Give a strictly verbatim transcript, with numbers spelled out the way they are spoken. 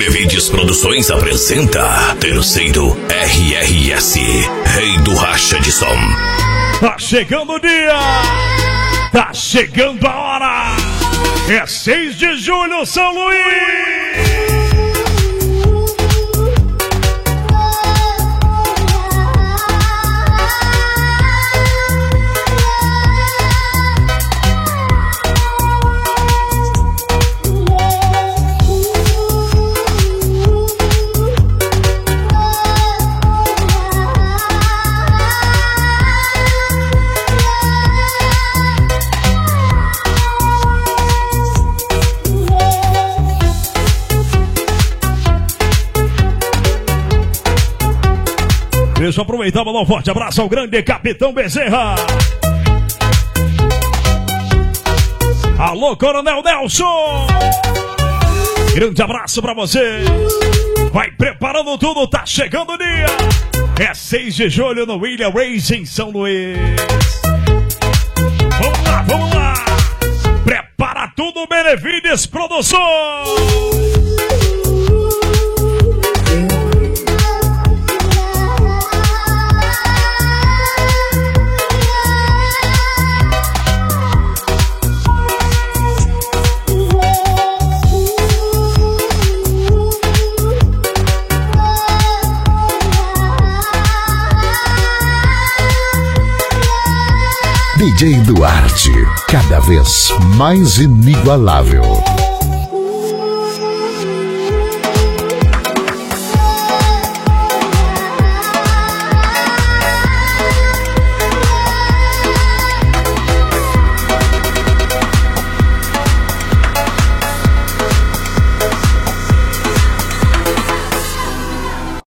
Benevides Produções apresenta Terceiro R R S, Rei do Racha de Som. Tá chegando o dia, tá chegando a hora. É seis de julho, São Luís. Deixa eu aproveitar e mandar um forte abraço ao grande Capitão Bezerra. Alô, Coronel Nelson. Grande abraço pra você. Vai preparando tudo, tá chegando o dia. É seis de julho no William Racing São Luís. Vamos lá, vamos lá. Prepara tudo, Benevides Produções. D J Duarte, cada vez mais inigualável.